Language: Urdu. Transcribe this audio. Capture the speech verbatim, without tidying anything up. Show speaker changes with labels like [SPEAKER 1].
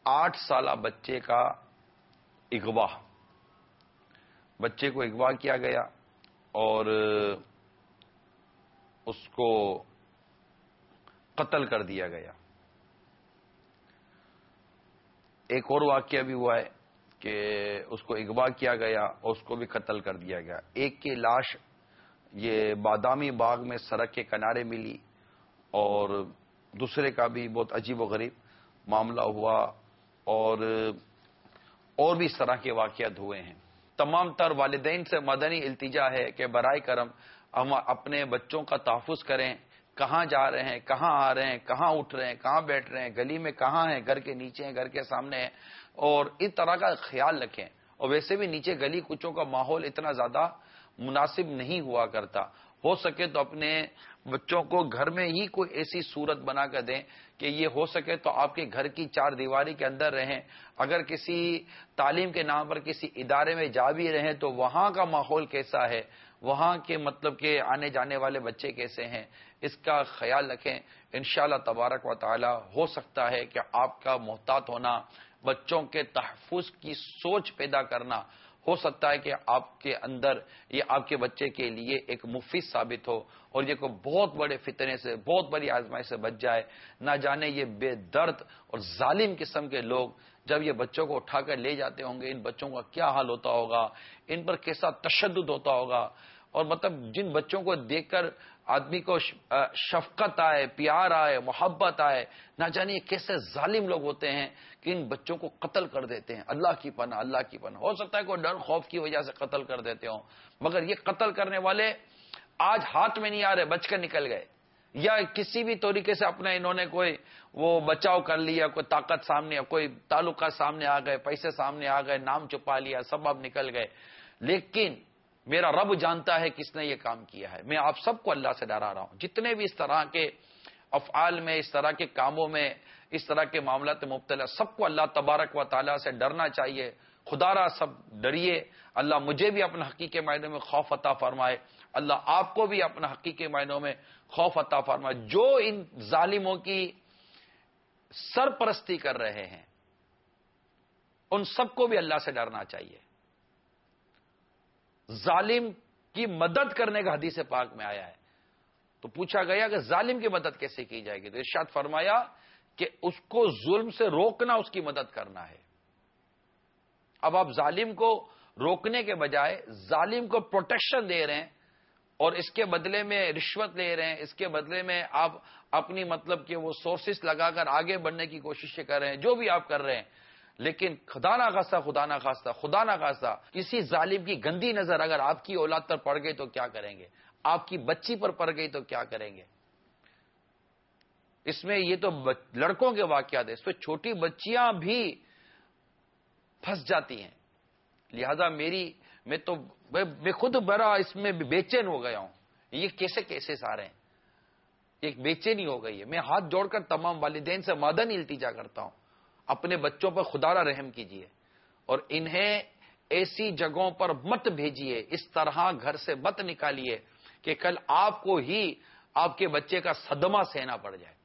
[SPEAKER 1] آٹھ سالہ بچے کا اغوا، بچے کو اغوا کیا گیا اور اس کو قتل کر دیا گیا۔ ایک اور واقعہ بھی ہوا ہے کہ اس کو اغوا کیا گیا اور اس کو بھی قتل کر دیا گیا۔ ایک کی لاش یہ بادامی باغ میں سڑک کے کنارے ملی اور دوسرے کا بھی بہت عجیب و غریب معاملہ ہوا، اور اور بھی اس طرح کے واقعات ہوئے ہیں۔ تمام تر والدین سے مدنی التجا ہے کہ برائے کرم ہم اپنے بچوں کا تحفظ کریں، کہاں جا رہے ہیں، کہاں آ رہے ہیں، کہاں اٹھ رہے ہیں، کہاں بیٹھ رہے ہیں، گلی میں کہاں ہیں، گھر کے نیچے ہیں، گھر کے سامنے ہیں، اور اس طرح کا خیال رکھیں۔ اور ویسے بھی نیچے گلی کوچوں کا ماحول اتنا زیادہ مناسب نہیں ہوا کرتا، ہو سکے تو اپنے بچوں کو گھر میں ہی کوئی ایسی صورت بنا کر دیں کہ یہ ہو سکے تو آپ کے گھر کی چار دیواری کے اندر رہیں۔ اگر کسی تعلیم کے نام پر کسی ادارے میں جا بھی رہیں تو وہاں کا ماحول کیسا ہے، وہاں کے مطلب کہ آنے جانے والے بچے کیسے ہیں، اس کا خیال رکھیں۔ انشاءاللہ تبارک و تعالی ہو سکتا ہے کہ آپ کا محتاط ہونا، بچوں کے تحفظ کی سوچ پیدا کرنا، ہو سکتا ہے کہ آپ کے اندر یہ آپ کے بچے کے لیے ایک مفید ثابت ہو اور یہ کوئی بہت بڑے فتنے سے، بہت بڑی آزمائش سے بچ جائے۔ نہ جانے یہ بے درد اور ظالم قسم کے لوگ جب یہ بچوں کو اٹھا کر لے جاتے ہوں گے، ان بچوں کا کیا حال ہوتا ہوگا، ان پر کیسا تشدد ہوتا ہوگا، اور مطلب جن بچوں کو دیکھ کر آدمی کو شفقت آئے، پیار آئے، محبت آئے، نہ جانے کیسے ظالم لوگ ہوتے ہیں کہ ان بچوں کو قتل کر دیتے ہیں۔ اللہ کی پناہ، اللہ کی پناہ۔ ہو سکتا ہے کوئی ڈر خوف کی وجہ سے قتل کر دیتے ہوں، مگر یہ قتل کرنے والے آج ہاتھ میں نہیں آ رہے، بچ کر نکل گئے، یا کسی بھی طریقے سے اپنا انہوں نے کوئی وہ بچاؤ کر لیا، کوئی طاقت سامنے، کوئی تعلقات سامنے آ گئے، پیسے سامنے آ گئے، نام چھپا لیا، سبب نکل گئے۔ لیکن میرا رب جانتا ہے کس نے یہ کام کیا ہے۔ میں آپ سب کو اللہ سے ڈرا رہا ہوں، جتنے بھی اس طرح کے افعال میں، اس طرح کے کاموں میں، اس طرح کے معاملات میں مبتلا، سب کو اللہ تبارک و تعالیٰ سے ڈرنا چاہیے۔ خدا را سب ڈریے، اللہ مجھے بھی اپنے حقیقی معنوں میں خوف عطا فرمائے، اللہ آپ کو بھی اپنے حقیقی معنوں میں خوف عطا فرمائے۔ جو ان ظالموں کی سرپرستی کر رہے ہیں ان سب کو بھی اللہ سے ڈرنا چاہیے۔ ظالم کی مدد کرنے کا حدیث پاک میں آیا ہے، تو پوچھا گیا کہ ظالم کی مدد کیسے کی جائے گی، تو ارشاد فرمایا کہ اس کو ظلم سے روکنا، اس کی مدد کرنا ہے۔ اب آپ ظالم کو روکنے کے بجائے ظالم کو پروٹیکشن دے رہے ہیں اور اس کے بدلے میں رشوت لے رہے ہیں، اس کے بدلے میں آپ اپنی مطلب کہ وہ سورسز لگا کر آگے بڑھنے کی کوششیں کر رہے ہیں، جو بھی آپ کر رہے ہیں، لیکن خدا نہ خواستہ خدا نہ خواستہ خدا نہ خواستہ کسی ظالم کی گندی نظر اگر آپ کی اولاد پر پڑ گئی تو کیا کریں گے، آپ کی بچی پر پڑ گئی تو کیا کریں گے۔ اس میں یہ تو لڑکوں کے واقعات ہیں، اس میں چھوٹی بچیاں بھی پھنس جاتی ہیں۔ لہذا میری میں تو میں خود بڑا اس میں بے چین ہو گیا ہوں، یہ کیسے کیسز آ رہے ہیں، ایک بے چینی ہو گئی ہے۔ میں ہاتھ جوڑ کر تمام والدین سے مدنی التجا کرتا ہوں، اپنے بچوں پر خدا را رحم کیجیے اور انہیں ایسی جگہوں پر مت بھیجیے، اس طرح گھر سے مت نکالیے کہ کل آپ کو ہی آپ کے بچے کا صدمہ سہنا پڑ جائے۔